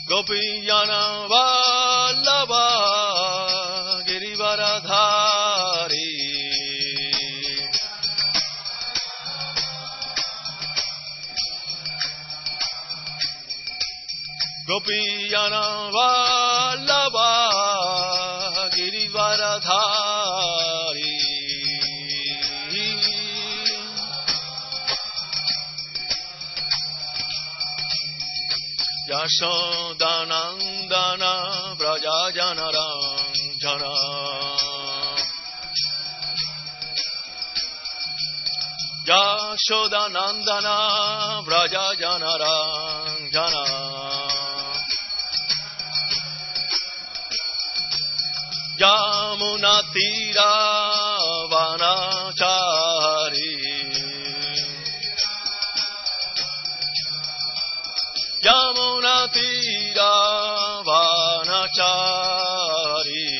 Gopiyana Vallabha Girivaradhari Gopiyana Vallabha Girivaradhari Yashodanandana Vrajajanaranja Yashodanandana Vrajajanaranja Yamunatira Vanachari Yamunatira Vanachari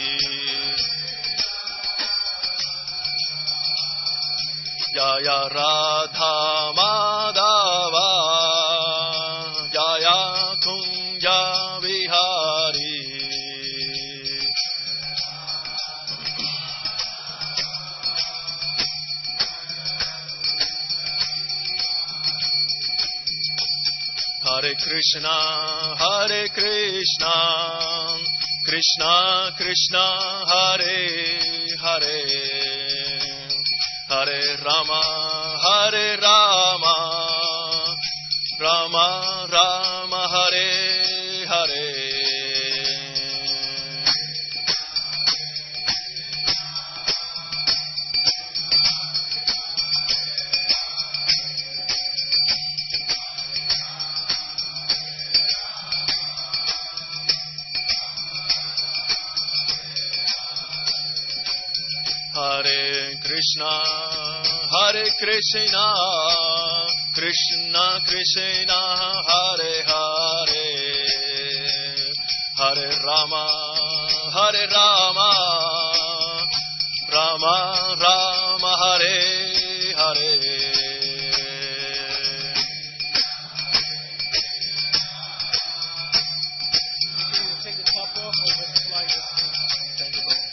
Jaya Radha Madhava Jaya Kunja Vihari Hare Krishna, Krishna Krishna, Hare Hare, Hare Rama, Rama Rama, Hare Hare. Hare Krishna, Krishna Krishna, Hare Hare, Hare Rama, Rama Rama, Hare Hare. Take the top off or just slide it? Thank you, brother.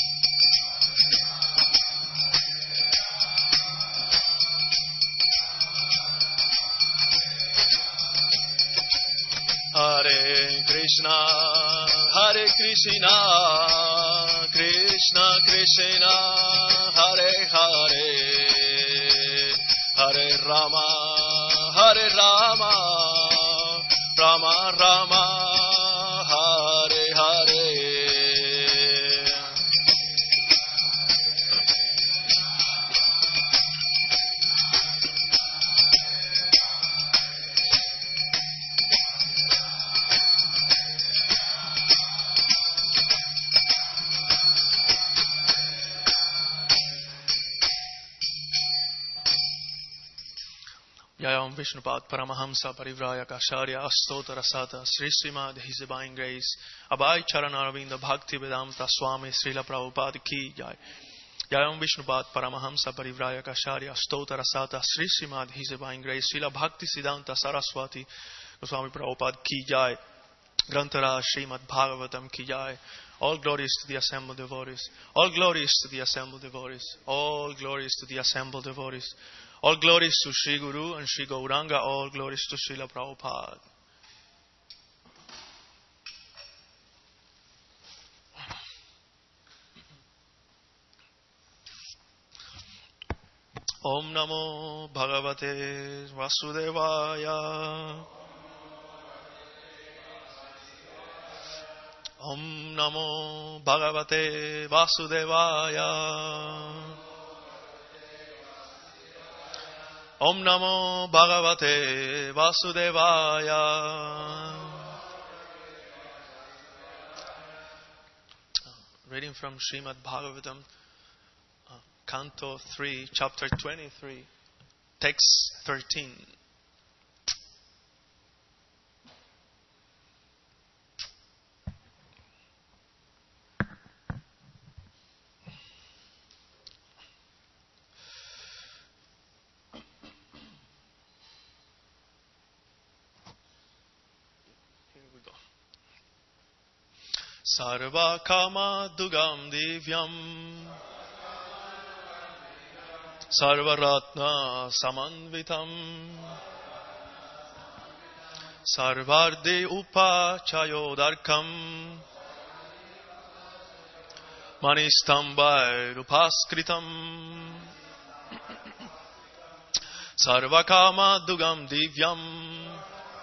Hare Krishna, Krishna Krishna, Hare Hare, Hare Rama, Rama Rama, Hare Hare. Jayam Vishnupad Paramahamsa Parivrayaka Acharya Astotara Sata Sri Srimad His Divine Grace Abhay Charanaravinda Bhakti Vedanta Swami Srila Prabhupada Ki Jai. Jayam Vishnupad Paramahamsa Parivrayaka Acharya Astotara Sata Sri Srimad His Divine Grace Srila Bhakti Siddhanta Saraswati Swami Prabhupada Ki Jai. Grantara Srimad Bhagavatam Ki Jai. All glories to the assembled devotees. All glories to the assembled devotees. All glories to the assembled devotees. All glories to Sri Guru and Sri Gauranga. All glories to Srila Prabhupada. Om Namo Bhagavate Vasudevaya. Om Namo Bhagavate Vasudevaya. Om Namo Bhagavate Vasudevaya. Reading from Srimad Bhagavatam, Canto 3, Chapter 23, Text 13. Here we go. Sarva Kama Dugam Divyam Sarva Ratna Samanvitam Sarvarde Upachayodarkam Manistambai Rupaskritam Sarvakama Dugam Divyam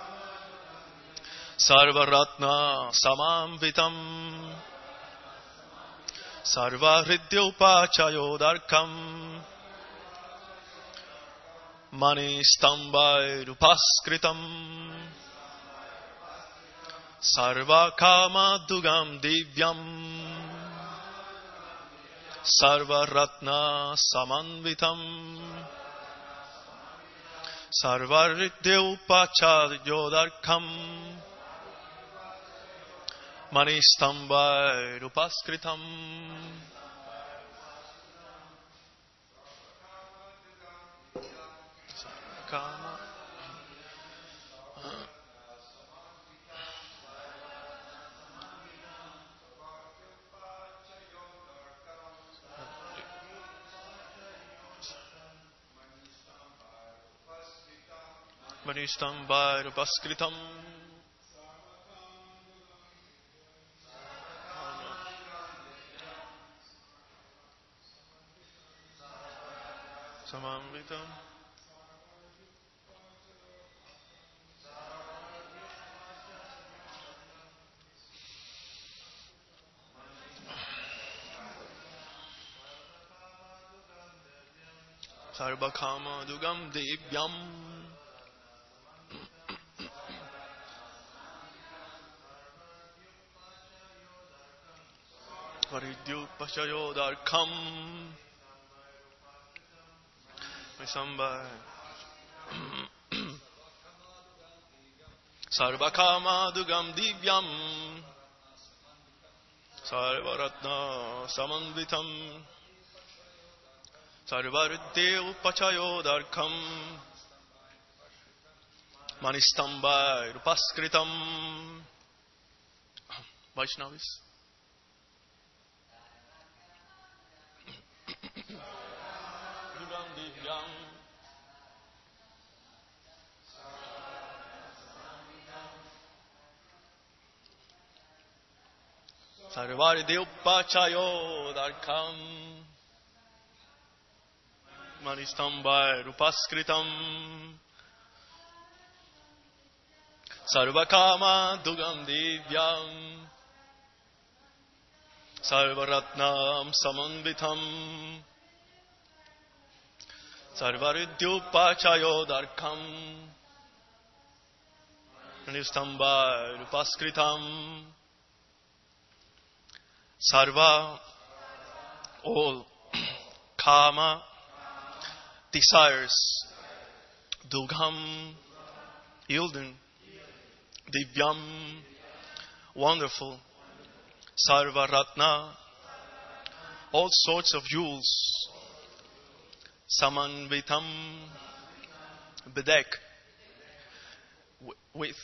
Sarvaratna Samamvitam Sarvahridyopachayodarkam Manistambai Rupaskritam Sarvakama Dugam Divyam Sarvaratna Samanvitam Sarvaridyopachayodarkam Manistambai Rupaskritam Kama Manistambai Rupaskritam Samamvitam Sarvakama Dugam Divyam Varidyupachayodarkam Manistambai Sarvakama Dugam Divyam Sarvaratna Samanvitam Sarvaridyopachayodarkam Manistambai Rupaskritam Vaishnavis. Dugam Divyam Sarvaridyopachayodarkam Manistambai Rupaskritam Sarvakama Dugam Divyam Sarvaratnam Samanvitam Sarvaridyopachayodarkam Manistambai Rupaskritam Sarva, all Kama desires, Dugam yielding, Divyam wonderful, Sarva Ratna all sorts of jewels, Samanvitam bedeck with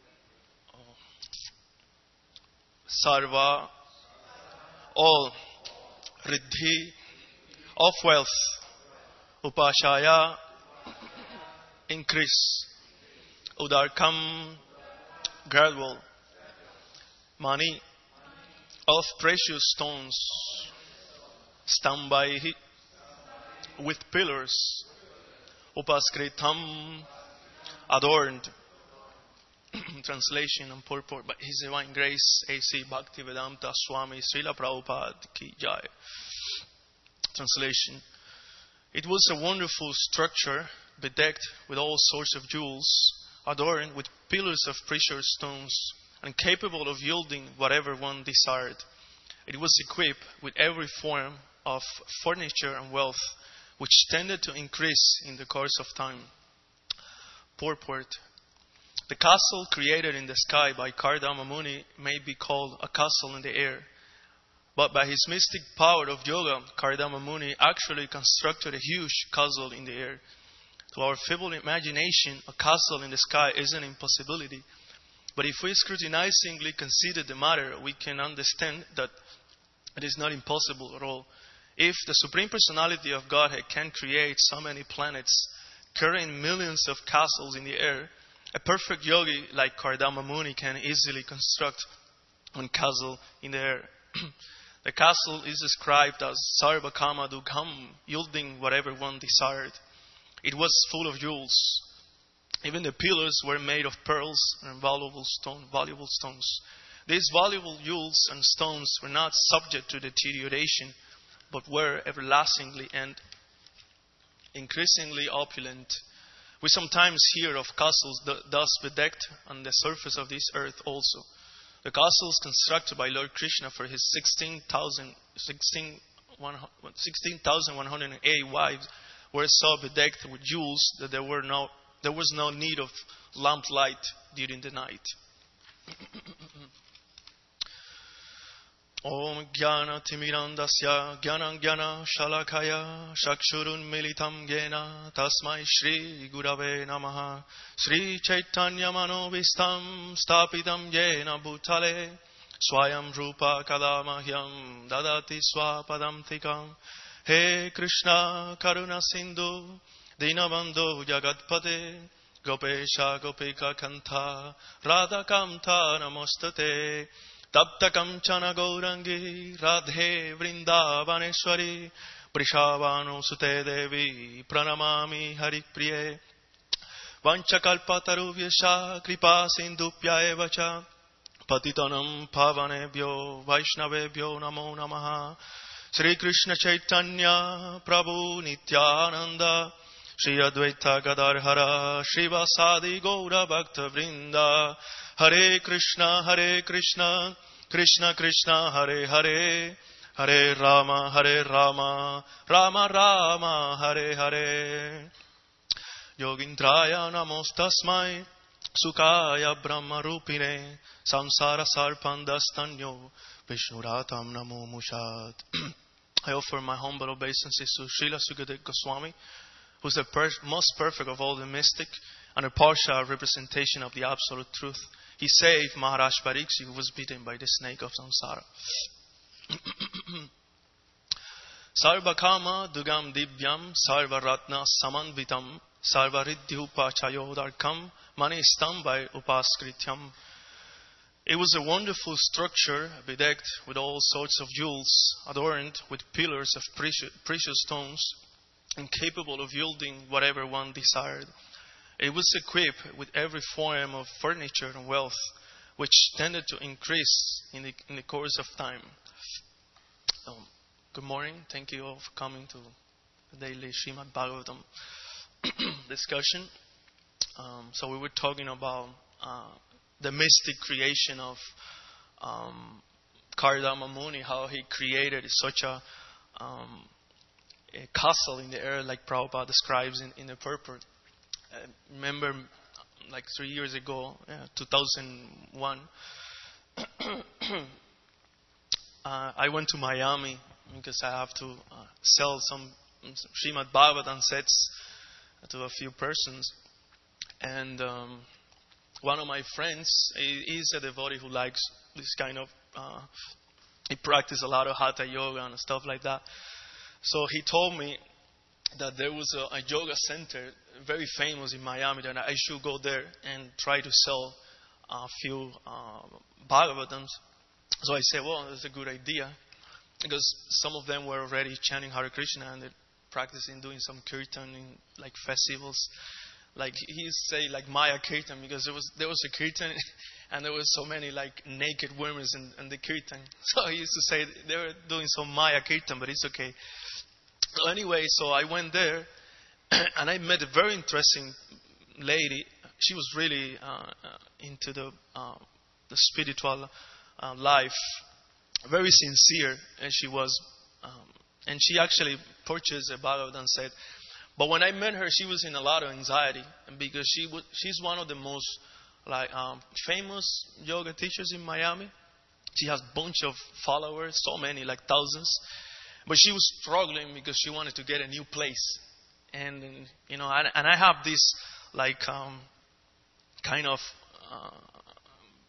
Sarva all Riddhi of wealth, Upashaya increase, Udarkam gradual, Mani of precious stones, Stambaihi with pillars, Upaskritam adorned. Translation and purport by His Divine Grace A.C. Bhaktivedanta Swami Srila Prabhupada Ki Jai. Translation. It was a wonderful structure bedecked with all sorts of jewels, adorned with pillars of precious stones, and capable of yielding whatever one desired. It was equipped with every form of furniture and wealth, which tended to increase in the course of time. Purport. The castle created in the sky by Kardama Muni may be called a castle in the air. But by his mystic power of yoga, Kardama Muni actually constructed a huge castle in the air. To our feeble imagination, a castle in the sky is an impossibility. But if we scrutinizingly consider the matter, we can understand that it is not impossible at all. If the Supreme Personality of Godhead can create so many planets, carrying millions of castles in the air, a perfect yogi like Kardama Muni can easily construct one castle in the air. The castle is described as Sarva Kama Dugham, yielding whatever one desired. It was full of jewels. Even the pillars were made of pearls and valuable stones. These valuable jewels and stones were not subject to deterioration, but were everlastingly and increasingly opulent. We sometimes hear of castles thus bedecked on the surface of this earth also. The castles constructed by Lord Krishna for his 16,108 wives were so bedecked with jewels that there was no need of lamplight during the night. Om Jnana Timirandasya Jnana Jnana Shalakaya Shakshurun Militam Jena Tasmai Shri Gurave Namaha Shri Chaitanya Manovistam Stapitam Jena Bhutale Swayam Rupa Kadamahyam Dadati Swapadam Thikam He Krishna Karuna Sindhu Dinabandhu Jagatpate Gopesha Gopika Kanta Radha Kamta Namostate Taptakam Chana Gaurangi Radhe Vrindavaneshwari Prishavano Sute Devi Pranamami Haripriye Vanchakalpataruvyasha Kripa Sindhupya Evacha Patitanam Pavanebhyo Vaishnavebhyo Namo Namaha Sri Krishna Chaitanya Prabhu Nityananda Shri Advaita Gadarhara Srivasadi Gaura Bhakta Vrinda Hare Krishna Krishna Krishna Hare Hare Hare Rama Rama Rama Hare Hare Yogindraya Namostasmai Sukaya Brahma Rupine Samsara Sarpandastanyo Vishnuratam Namo Mushat. I offer my humble obeisances to Srila Sukadeva Goswami, who is the most perfect of all the mystic and a partial representation of the absolute truth. He saved Maharaj Pariksit, who was bitten by the snake of samsara. Sarva Kama Dugam Divyam Sarva Ratna Samanvitam Sarva Riddhyupa Chayodarkam Manistam by Upaskrityam. It was a wonderful structure bedecked with all sorts of jewels, adorned with pillars of precious stones, and capable of yielding whatever one desired. It was equipped with every form of furniture and wealth, which tended to increase in the course of time. Good morning. Thank you all for coming to the daily Srimad Bhagavatam discussion. So we were talking about the mystic creation of Kardama Muni, how he created such a castle in the air, like Prabhupada describes in the purport. Remember, like 3 years ago, 2001, I went to Miami because I have to sell some Srimad Bhagavatam sets to a few persons. And one of my friends is a devotee who likes this kind of, he practices a lot of Hatha Yoga and stuff like that. So he told me that there was a yoga center very famous in Miami, that I should go there and try to sell a few Bhagavatams. So I said, well, that's a good idea, because some of them were already chanting Hare Krishna and they're practicing doing some kirtan in like festivals. Like he used to say like Maya Kirtan, because there was a kirtan and there was so many like naked women in the kirtan. So he used to say they were doing some Maya Kirtan, but it's okay. So anyway, so I went there and I met a very interesting lady. She was really into the spiritual life, very sincere, and she was, and she actually purchased a Bhagavatam set. But when I met her, she was in a lot of anxiety, and because she's one of the most famous yoga teachers in Miami. She has a bunch of followers, so many, like thousands. But she was struggling because she wanted to get a new place. And you know, and I have this like kind of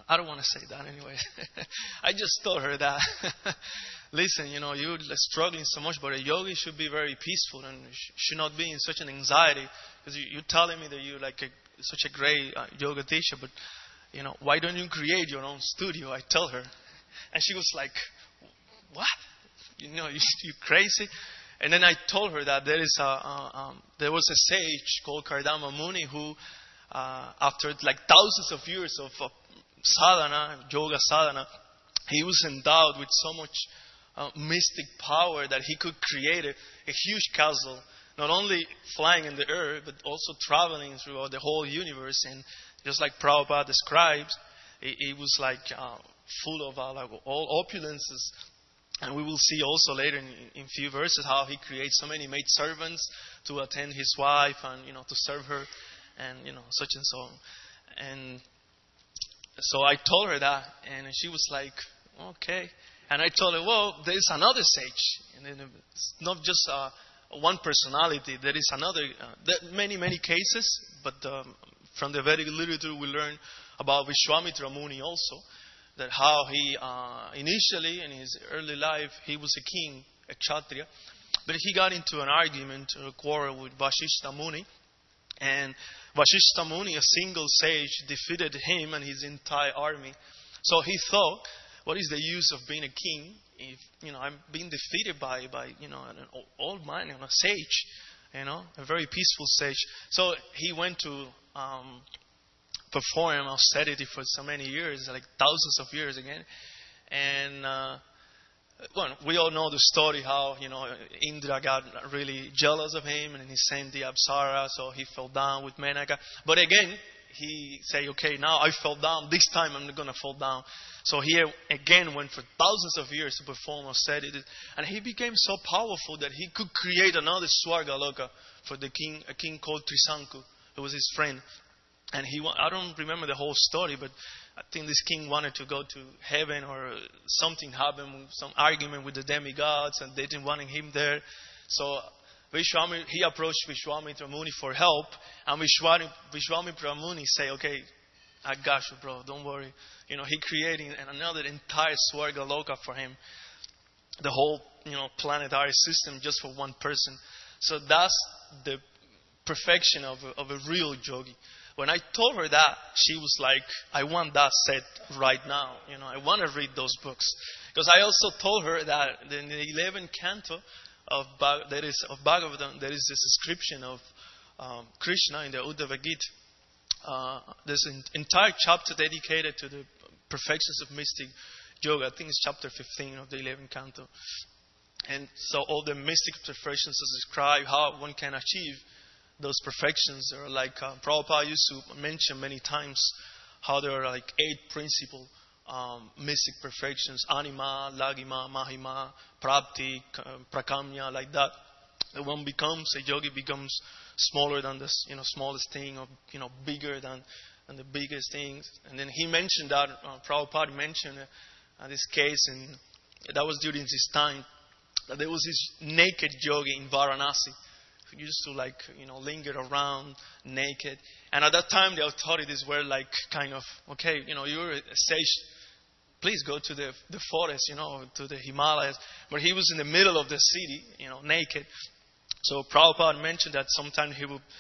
I don't want to say that anyway. I just told her that, listen, you're struggling so much, but a yogi should be very peaceful and should not be in such an anxiety. Because you're telling me that you're like such a great yoga teacher, but, why don't you create your own studio? I tell her. And she was like, what? You're crazy? And then I told her that there was a sage called Kardama Muni who, after like thousands of years of sadhana, yoga sadhana, he was endowed with so much mystic power that he could create a huge castle, not only flying in the air, but also traveling throughout the whole universe. And just like Prabhupada describes, it was like full of like all opulences. And we will see also later in few verses how he creates so many maid servants to attend his wife and, to serve her and, such and so on. And so I told her that and she was like, okay. And I told her, well, there is another sage. And then it's not just one personality. There is another, many cases. But from the Vedic literature we learn about Vishwamitra Muni also. That how he initially in his early life he was a king, a kshatriya, but he got into an argument, a quarrel with Vashishta Muni, and Vashishta Muni, a single sage, defeated him and his entire army. So he thought, what is the use of being a king if I'm being defeated by an old man and a sage, a very peaceful sage. So he went to perform austerity for so many years, like thousands of years again. And we all know the story how Indra got really jealous of him and he sent the Apsara, so he fell down with Menaka. But again, he said, okay, now I fell down, this time I'm not going to fall down. So he again went for thousands of years to perform austerity, and he became so powerful that he could create another Swargaloka for the king, a king called Trisanku, who was his friend. And I don't remember the whole story, but I think this king wanted to go to heaven or something happened, some argument with the demigods, and they didn't want him there. So he approached Vishwamitra Muni for help, and Vishwamitra Muni said, okay, I got you, bro, don't worry. He created another entire Swarga Loka for him, the whole planetary system just for one person. So that's the perfection of a real yogi. When I told her that, she was like, I want that set right now. I want to read those books. Because I also told her that in the 11th canto of Bhagavatam, there is this description of Krishna in the Uddhava Gita. There's an entire chapter dedicated to the perfections of mystic yoga. I think it's chapter 15 of the 11th canto. And so all the mystic perfections are described how one can achieve those perfections. Are like Prabhupada used to mention many times how there are like 8 principal mystic perfections: anima, lagima, mahima, prapti, prakamya, like that. And one becomes a yogi becomes smaller than the smallest thing, or bigger than the biggest things. And then he mentioned that Prabhupada mentioned this case, and that was during his time. That there was this naked yogi in Varanasi. He used to linger around naked. And at that time, the authorities were like kind of, okay, you're a sage, please go to the forest, to the Himalayas. But he was in the middle of the city, naked. So Prabhupada mentioned that sometimes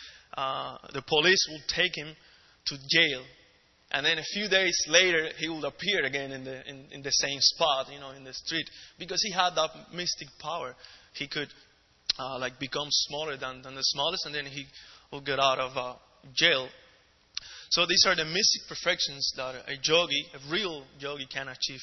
the police would take him to jail. And then a few days later, he would appear again in the same spot, in the street. Because he had that mystic power. He could become smaller than the smallest, and then he will get out of jail. So these are the mystic perfections that a yogi, a real yogi, can achieve.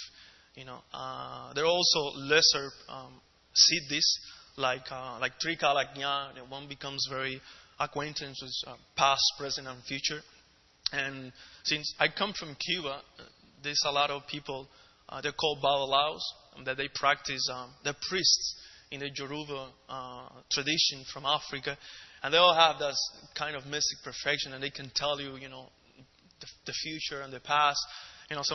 There are also lesser siddhis, like Trikala Jnana. One becomes very acquainted with past, present, and future. And since I come from Cuba, there's a lot of people. They're called Babalaos, that they practice. They're priests in the Yoruba tradition from Africa, and they all have that kind of mystic perfection, and they can tell you, the future and the past.